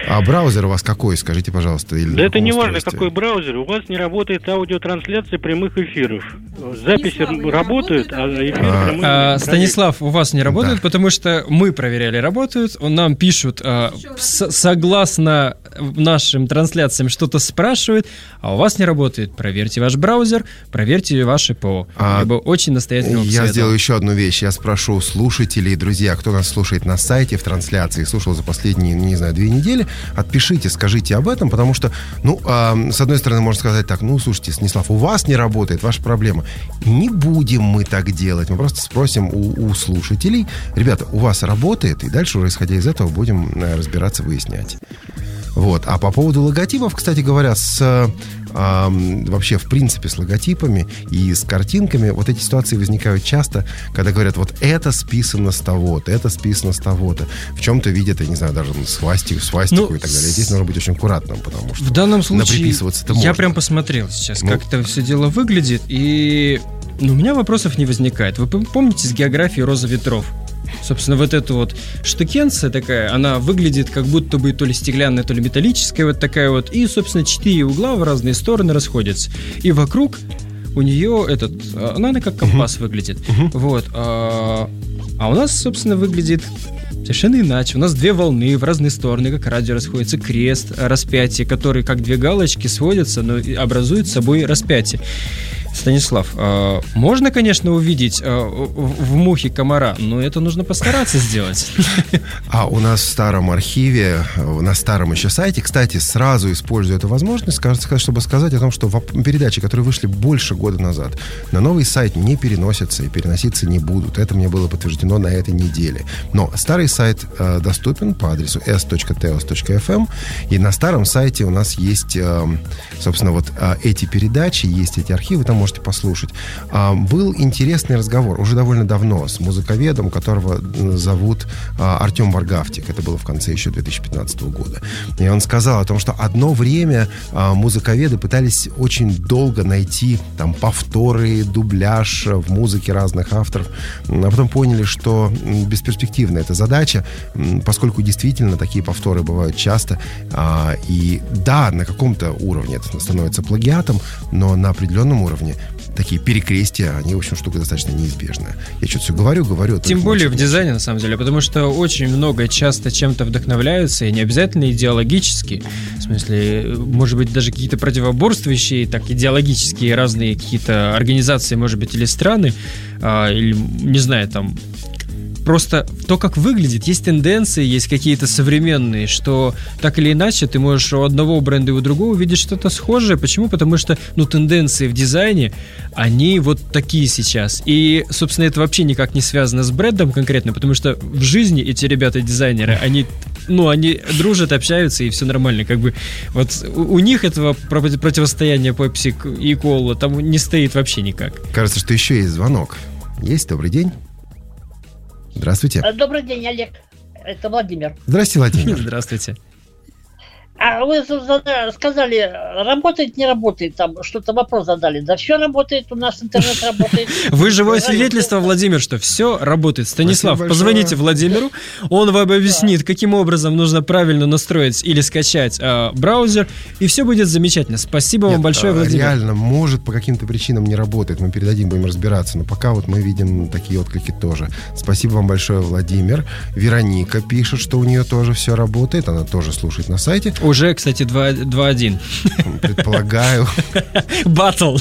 А браузер у вас какой, скажите, пожалуйста? Или да это не важно, какой браузер. У вас не работает аудиотрансляция прямых эфиров. Записи работают, а эфиры а, прямые... А, Станислав, у вас не работает, да. Потому что мы проверяли, работают. Нам пишут, а, с- согласно нашим трансляциям, что-то спрашивают, а у вас не работает. Проверьте ваш браузер, проверьте ваше ПО. А, Либо очень настоятельно Я советую. сделаю еще одну вещь. Я спрошу слушателей, друзья, кто нас слушает на сайте, в трансляции, слушал за последние, не знаю, две недели, отпишите, скажите об этом, потому что, ну, э, с одной стороны, можно сказать так, ну, слушайте, Станислав, у вас не работает, ваша проблема. Не будем мы так делать, мы просто спросим у, у слушателей, ребята, у вас работает, и дальше уже, исходя из этого, будем э, разбираться, выяснять. Вот. А по поводу логотипов, кстати говоря, с, э, вообще, в принципе, с логотипами и с картинками, вот эти ситуации возникают часто, когда говорят, вот это списано с того-то, это списано с того-то. В чем-то видят, я не знаю, даже свастику, свастику ну, и так далее. Здесь нужно быть очень аккуратным, потому что в данном случае наприписываться-то я можно. Прям посмотрел сейчас, ну, как это все дело выглядит, и ну, у меня вопросов не возникает. Вы помните с географией «Роза ветров»? Собственно, вот эта вот штукенция такая, она выглядит как будто бы то ли стеклянная, то ли металлическая, вот такая вот. И, собственно, четыре угла в разные стороны расходятся. И вокруг у нее этот, она, она как компас uh-huh. выглядит. Uh-huh. Вот. А, а у нас, собственно, выглядит совершенно иначе. У нас две волны в разные стороны, как радио расходится, крест, распятие, которые как две галочки сводятся, но образуют собой распятие. Станислав, э, можно, конечно, увидеть э, в, в мухе комара, но это нужно постараться сделать. А у нас в старом архиве, на старом еще сайте, кстати, сразу использую эту возможность, чтобы сказать о том, что передачи, которые вышли больше года назад, на новый сайт не переносятся и переноситься не будут. Это мне было подтверждено на этой неделе. Но старый сайт э, доступен по адресу эс точка теос точка эф эм, и на старом сайте у нас есть, э, собственно, вот э, эти передачи, есть эти архивы, там можете послушать. А, был интересный разговор уже довольно давно с музыковедом, которого зовут а, Артем Варгавтик. Это было в конце еще две тысячи пятнадцатого года. И он сказал о том, что одно время а, музыковеды пытались очень долго найти там повторы, дубляж в музыке разных авторов, а потом поняли, что бесперспективна эта задача, поскольку действительно такие повторы бывают часто. А, и да, на каком-то уровне это становится плагиатом, но на определенном уровне такие перекрестия, они, в общем, штука достаточно неизбежная. Я что-то все говорю, говорю. Тем более в дизайне, на самом деле, потому что очень много часто чем-то вдохновляются, и не обязательно идеологически. В смысле, может быть, даже какие-то противоборствующие, так, идеологические разные какие-то организации, может быть, или страны, а, или, не знаю, там... Просто то, как выглядит, есть тенденции, есть какие-то современные, что так или иначе ты можешь у одного бренда и у другого увидеть что-то схожее. Почему? Потому что, ну, тенденции в дизайне, они вот такие сейчас. И, собственно, это вообще никак не связано с брендом конкретно, потому что в жизни эти ребята-дизайнеры, они, ну, они дружат, общаются, и все нормально. Как бы вот у, у них этого противостояния Pepsi и Cola там не стоит вообще никак. Кажется, что еще есть звонок. Есть? Добрый день. Здравствуйте. Добрый день, Олег. Это Владимир. Здравствуйте, Владимир. Здравствуйте. А вы сказали, работает, не работает, там что-то вопрос задали. Да все работает, у нас интернет работает. Вы живое свидетельство, Владимир, что все работает. Станислав, позвоните Владимиру, он вам объяснит, каким образом нужно правильно настроить или скачать э, браузер, и все будет замечательно. Спасибо Нет, вам большое, Владимир. Реально, может, по каким-то причинам не работает, мы передадим, будем разбираться, но пока вот мы видим такие отклики тоже. Спасибо вам большое, Владимир. Вероника пишет, что у нее тоже все работает, она тоже слушает на сайте. Уже, кстати, два один. Предполагаю. Баттл.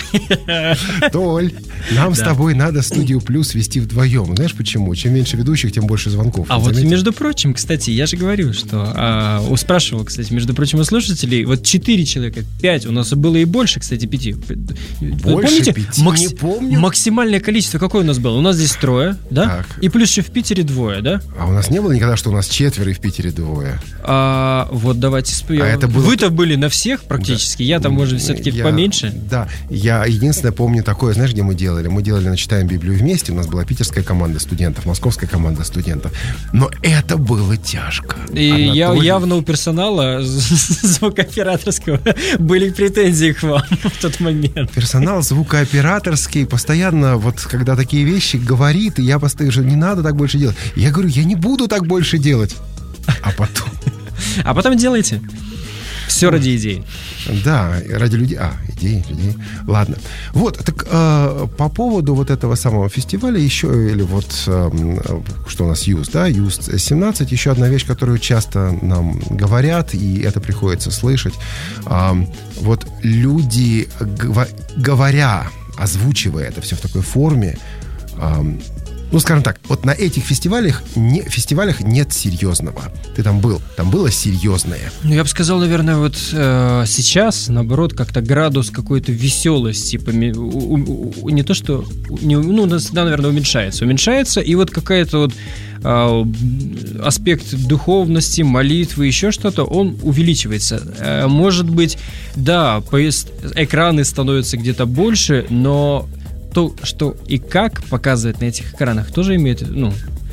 Толь, нам да. с тобой надо студию Плюс вести вдвоем. Знаешь почему? Чем меньше ведущих, тем больше звонков. А вот, заметил? Между прочим, кстати, я же говорил, что а, спрашивал, кстати, между прочим, у слушателей, вот четыре человека, пять, у нас было и больше, кстати, пяти. Больше помните, пяти? Макс... Не помню. Максимальное количество какое у нас было? У нас здесь трое, да? Так. И плюс еще в Питере двое, да? А у нас не было никогда, что у нас четверо и в Питере двое. А, вот давайте споем. А это было... Вы-то были на всех практически, да. Я-то, может, все-таки я... поменьше. Да, я единственное помню такое, знаешь, где мы делали? Мы делали на «Читаем Библию вместе», у нас была питерская команда студентов, московская команда студентов. Но это было тяжко. И Анатолий... явно у персонала звукооператорского были претензии к вам в тот момент. Персонал звукооператорский постоянно, вот когда такие вещи говорит, и я постоянно, не надо так больше делать. Я говорю, я не буду так больше делать. А потом... А потом делайте. Все ради идей. Да, ради людей. А, идей, людей. Ладно. Вот, так э, по поводу вот этого самого фестиваля еще, или вот, э, что у нас Юст, да, Юст семнадцать, еще одна вещь, которую часто нам говорят, и это приходится слышать. Э, вот люди, гва- говоря, озвучивая это все в такой форме, э, ну, скажем так, вот на этих фестивалях, не, фестивалях нет серьезного. Ты там был, там было серьезное. Ну, я бы сказал, наверное, вот э, сейчас, наоборот, как-то градус какой-то веселости, поми- у, у, у, не то, что, не, ну, да, наверное, уменьшается, уменьшается, и вот какая-то вот э, аспект духовности, молитвы, еще что-то, он увеличивается. Э, может быть, да, поезд, экраны становятся где-то больше, но то, что и как показывает на этих экранах, тоже имеет, ну,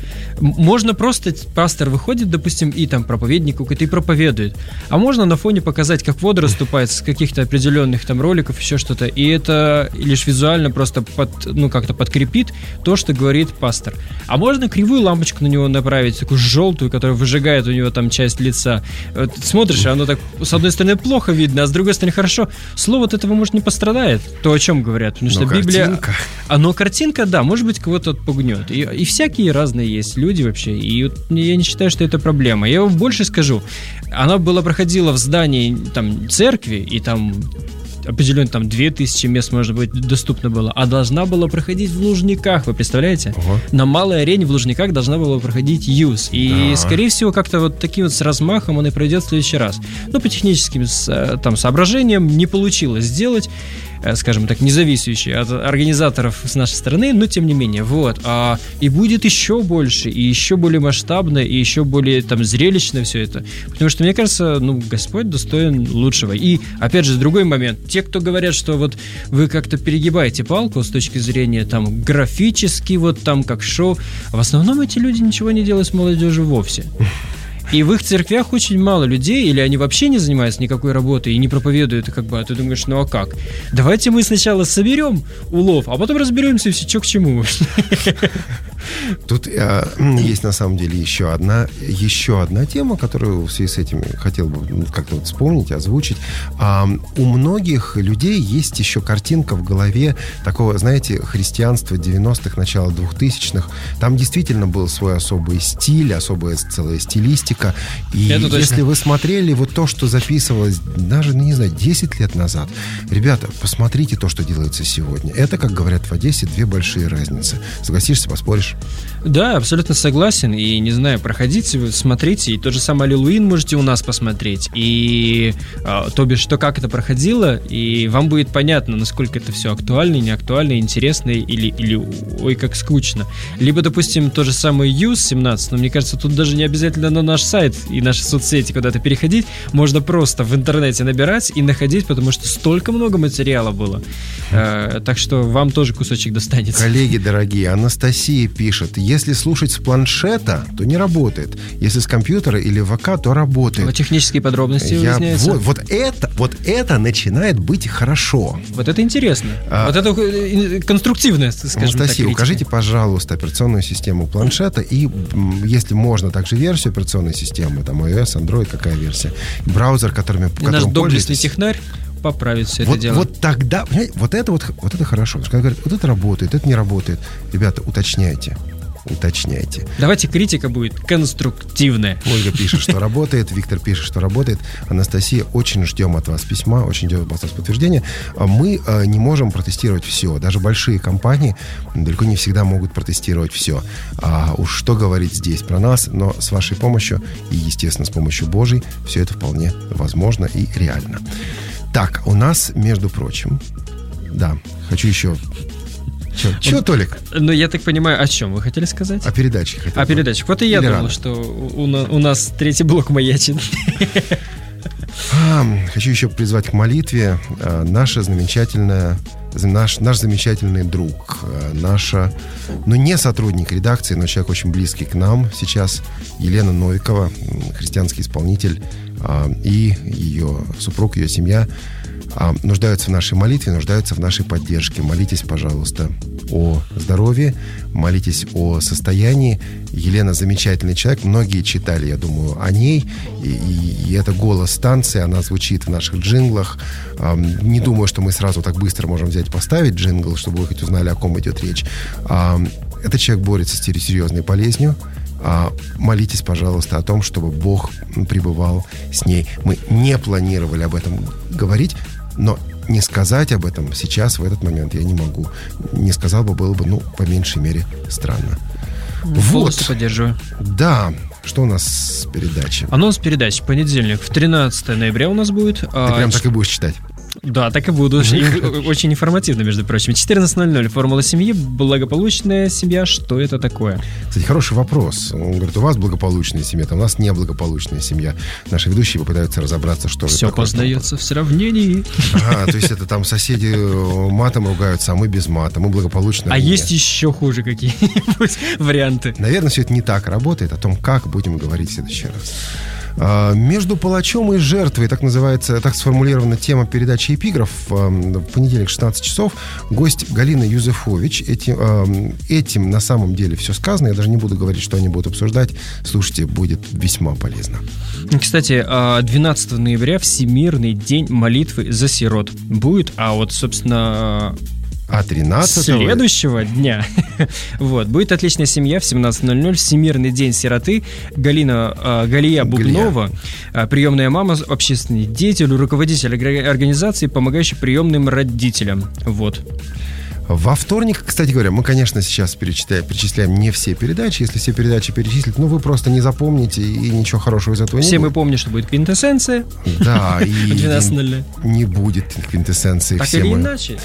можно просто, пастор выходит, допустим, и там проповедник какой-то и проповедует, а можно на фоне показать, как вода расступается с каких-то определенных там роликов, еще что-то, и это лишь визуально просто под, ну, как-то подкрепит то, что говорит пастор. А можно кривую лампочку на него направить, такую желтую, которая выжигает у него там часть лица. Вот смотришь, оно так, с одной стороны, плохо видно, а с другой стороны, хорошо. Слово от этого, может, не пострадает, то, о чем говорят, потому что но Библия... Картинка. А, но картинка, да, может быть, кого-то отпугнет. И, и всякие разные есть люди вообще, и вот я не считаю, что это проблема. Я вам больше скажу, она была, проходила в здании там церкви, и там определенно там две тысячи мест, может быть, доступно было, а должна была проходить в Лужниках, вы представляете? Ого. На малой арене в Лужниках должна была проходить ЮЗ, и, да. скорее всего, как-то вот таким вот с размахом он и пройдет в следующий раз. Но по техническим там соображениям не получилось сделать, скажем так, независящие от организаторов с нашей стороны, но тем не менее, вот. А, и будет еще больше, и еще более масштабно, и еще более там зрелищно все это. Потому что, мне кажется, ну, Господь достоин лучшего. И, опять же, другой момент. Те, кто говорят, что вот вы как-то перегибаете палку с точки зрения там графически, вот там как шоу, в основном эти люди ничего не делают с молодежью вовсе. И в их церквях очень мало людей, или они вообще не занимаются никакой работой и не проповедуют, как бы, а ты думаешь, ну а как? Давайте мы сначала соберем улов, а потом разберемся все, что к чему. Тут э, есть на самом деле еще одна, еще одна тема, которую в связи с этим хотел бы как-то вот вспомнить, озвучить. А, у многих людей есть еще картинка в голове такого, знаете, христианства девяностых, начала двухтысячных. Там действительно был свой особый стиль, особая целая стилистика. И это если точно. Вы смотрели вот то, что записывалось даже, не знаю, десять лет назад, ребята, посмотрите то, что делается сегодня. Это, как говорят в Одессе, две большие разницы. Согласишься, поспоришь? Да, абсолютно согласен. И, не знаю, проходите, смотрите. И тот же самый Аллилуйн можете у нас посмотреть. И, э, то бишь, что как это проходило. И вам будет понятно, насколько это все актуально, не актуально, интересно или, или ой, как скучно. Либо, допустим, то же самое Юз семнадцать. Но мне кажется, тут даже не обязательно на наш сайт и наши соцсети куда-то переходить. Можно просто в интернете набирать и находить, потому что столько много материала было. Э, так что вам тоже кусочек достанется. Коллеги дорогие, Анастасия пишет: если слушать с планшета, то не работает. Если с компьютера или ВК, то работает. Вот технические подробности Я, выясняются. Вот, вот, это, вот это начинает быть хорошо. Вот это интересно. А, вот это конструктивное, скажем Анастасия, так, укажите, пожалуйста, операционную систему планшета и, если можно, также версию операционной системы, там iOS, Android, какая версия. Браузер, которыми, которым наш доблестный пользуетесь. Технарь поправить все вот, это дело. Вот тогда, вот это вот, вот это хорошо. Когда говорят, вот это работает, это не работает. Ребята, уточняйте. Уточняйте. Давайте критика будет конструктивная. Ольга пишет, что работает, Виктор пишет, что работает. Анастасия, очень ждем от вас письма, очень ждем от вас подтверждения. Мы э, не можем протестировать все. Даже большие компании далеко не всегда могут протестировать все. А уж что говорить здесь про нас, но с вашей помощью и, естественно, с помощью Божьей все это вполне возможно и реально. Так, у нас, между прочим, да, хочу еще... Че, Че, Толик? Ну, я так понимаю, о чем вы хотели сказать? О передаче. О передаче. Вот и я Или думал, рано? Что у, у нас третий блок маячит. А, хочу еще призвать к молитве. А, наша замечательная, наш, наш замечательный друг, а, наша, ну, не сотрудник редакции, но человек очень близкий к нам сейчас, Елена Новикова, христианский исполнитель, а, и ее супруг, ее семья а, нуждаются в нашей молитве, нуждаются в нашей поддержке. Молитесь, пожалуйста, о здоровье, молитесь о состоянии. Елена замечательный человек, многие читали, я думаю, о ней, и, и, и это голос станции, она звучит в наших джинглах. А, не думаю, что мы сразу так быстро можем взять и поставить джингл, чтобы вы хоть узнали, о ком идет речь. А, этот человек борется с серьезной болезнью. А, молитесь, пожалуйста, о том, чтобы Бог пребывал с ней. Мы не планировали об этом говорить, но не сказать об этом сейчас, в этот момент, я не могу. Не сказал бы, было бы, ну, по меньшей мере, странно. Полностью вот. Поддерживаю. Да. Что у нас с передачей? Анонс передач. Понедельник, в тринадцатое ноября у нас будет. Ты а, прям так и будешь читать? Да, так и буду. Очень информативно, между прочим. четырнадцать ноль ноль. Формула семьи. Благополучная семья. Что это такое? Кстати, хороший вопрос. Он говорит, у вас благополучная семья, а у нас неблагополучная семья. Наши ведущие попытаются разобраться, что же все такое. Все познается в сравнении. Ага, то есть это там соседи матом ругаются, а мы без мата. Мы благополучны. А есть еще хуже какие-нибудь варианты? Наверное, все это не так работает. О том, как, будем говорить в следующий раз. Между палачом и жертвой, так называется, так сформулирована тема передачи «Эпиграф». В понедельник, шестнадцать часов, гость Галина Юзефович. Этим, этим на самом деле все сказано. Я даже не буду говорить, что они будут обсуждать. Слушайте, будет весьма полезно. Кстати, двенадцатого ноября Всемирный день молитвы за сирот будет, а вот, собственно... А тринадцатого следующего дня вот, будет «Отличная семья» в семнадцать ноль ноль, Всемирный день сироты. Галина э, Галия Бубнова, э, приемная мама, общественный деятель, руководитель организации, помогающий приемным родителям. Вот. Во вторник, кстати говоря, мы, конечно, сейчас перечисляем, перечисляем не все передачи. Если все передачи перечислить, ну, вы просто не запомните, и ничего хорошего из этого не все будет. Все мы помним, что будет квинтэссенция. Да, и двенадцать ноль ноль. Не будет квинтэссенции. Так или иначе.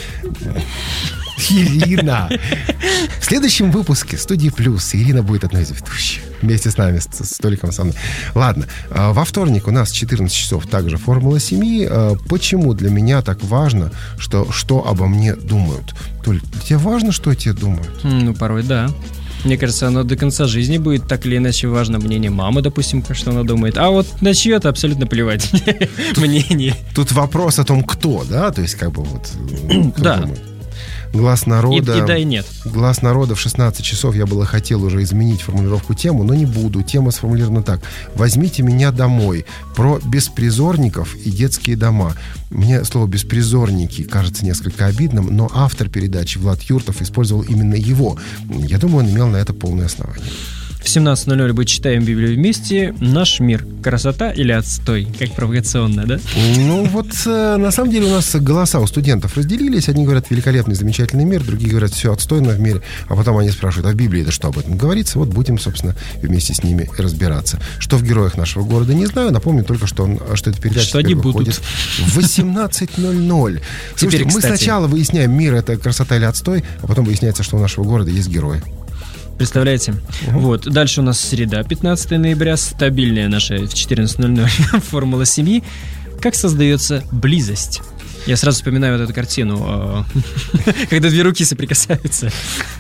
Ирина. В следующем выпуске «Студии Плюс» Ирина будет одной из ведущих. Вместе с нами, с, с Толиком со мной. Ладно, во вторник у нас в четырнадцать часов также «Формула семьи». Почему для меня так важно, что, что обо мне думают? Толь, тебе важно, что о тебе думают? Ну, порой да. Мне кажется, оно до конца жизни будет так или иначе важно. Мнение мамы, допустим, что она думает. А вот на чье-то абсолютно плевать мнение. Тут вопрос о том, кто, да? То есть, как бы вот... Да. Глаз народа. И, и да, и нет. Глаз народа в шестнадцать часов. Я было хотел уже изменить формулировку темы, но не буду. Тема сформулирована так. «Возьмите меня домой». Про беспризорников и детские дома. Мне слово «беспризорники» кажется несколько обидным, но автор передачи Влад Юртов использовал именно его. Я думаю, он имел на это полное основание. В семнадцать ноль ноль будет «Читаем Библию вместе». Наш мир. Красота или отстой? Как провокационно, да? Ну вот, на самом деле у нас голоса у студентов разделились. Одни говорят «великолепный, замечательный мир», другие говорят «все отстойно в мире». А потом они спрашивают, а в Библии это что об этом говорится? Вот будем, собственно, вместе с ними разбираться. Что в «Героях нашего города» не знаю. Напомню только, что, он, что эта передача что они выходит в восемнадцать ноль ноль. Слушайте, мы сначала выясняем, мир это красота или отстой, а потом выясняется, что у нашего города есть герои. Представляете? Uh-huh. Вот. Дальше у нас среда, пятнадцатое ноября, стабильная наша в четырнадцать ноль ноль формула семьи. Как создается близость? Я сразу вспоминаю вот эту картину, когда две руки соприкасаются.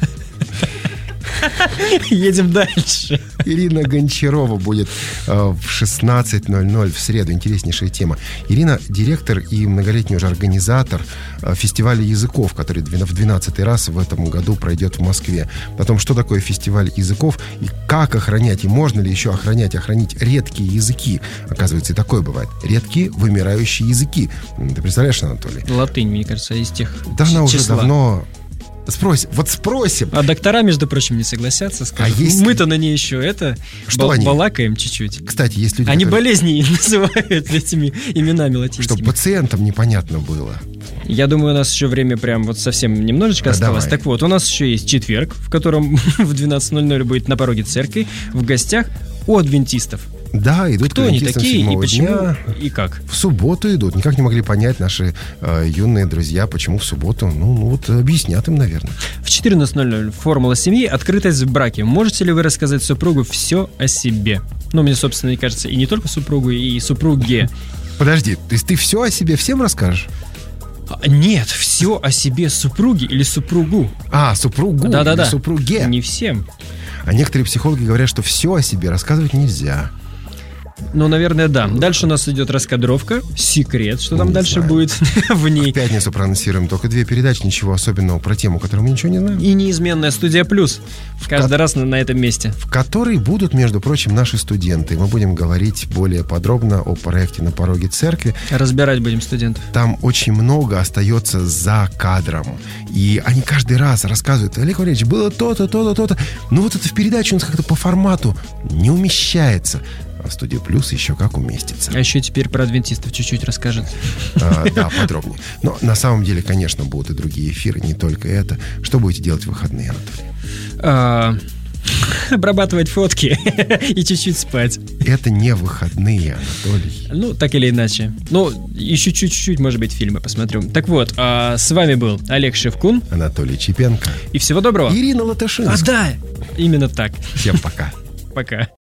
Едем дальше. Ирина Гончарова будет э, в шестнадцать ноль ноль в среду. Интереснейшая тема. Ирина директор и многолетний уже организатор э, фестиваля языков, который в двенадцатый раз в этом году пройдет в Москве. О том, что такое фестиваль языков и как охранять, и можно ли еще охранять, охранить редкие языки. Оказывается, и такое бывает. Редкие вымирающие языки. Ты представляешь, Анатолий? Латынь, мне кажется, из тех Да, она уже числа. давно... Спросим, вот спросим. А доктора, между прочим, не согласятся. Скажут, а есть... мы-то на ней еще это что бал- они? балакаем чуть-чуть. Кстати, есть люди, они которые... болезни называют этими именами латинскими. Чтобы пациентам непонятно было. Я думаю, у нас еще время прям вот совсем немножечко да, осталось. давай. Так вот, у нас еще есть четверг, в котором в двенадцать ноль ноль будет на пороге церкви в гостях у адвентистов. Да, идут кто они такие и почему дня. И как? В субботу идут. Никак не могли понять наши э, юные друзья, почему в субботу. Ну, ну вот объяснят им, наверное. В четырнадцать ноль ноль формула семьи, открытость в браке. Можете ли вы рассказать супругу все о себе? Ну, мне, собственно, кажется, и не только супругу, и супруге. Подожди, то есть ты все о себе всем расскажешь? Нет, все о себе супруге или супругу. А, супругу Да-да-да. или супруге. Не всем. А некоторые психологи говорят, что все о себе рассказывать нельзя. Ну, наверное, да. Дальше у нас идет раскадровка, секрет, что там Не дальше знаю. будет в ней. В пятницу проанонсируем только две передачи, ничего особенного про тему, которую мы ничего не знаем. И неизменная студия плюс. Каждый раз на, на этом месте. В которой будут, между прочим, наши студенты. Мы будем говорить более подробно о проекте «На пороге церкви». Разбирать будем студентов. Там очень много остается за кадром. И они каждый раз рассказывают: Олег Валерьевич, было то-то, то-то, то-то. Ну вот это в передаче у нас как-то по формату не умещается. А в студии плюс еще как уместится. А еще теперь про адвентистов чуть-чуть расскажет. А, да, подробнее. Но на самом деле, конечно, будут и другие эфиры, не только это. Что будете делать в выходные, Анатолий? А, обрабатывать фотки и чуть-чуть спать. Это не выходные, Анатолий. Ну, так или иначе. Ну, еще чуть-чуть, может быть, фильмы посмотрю. Так вот, а, с вами был Олег Шевкун, Анатолий Чепенко и всего доброго. Ирина Латышинская. А, да, именно так. Всем пока. Пока.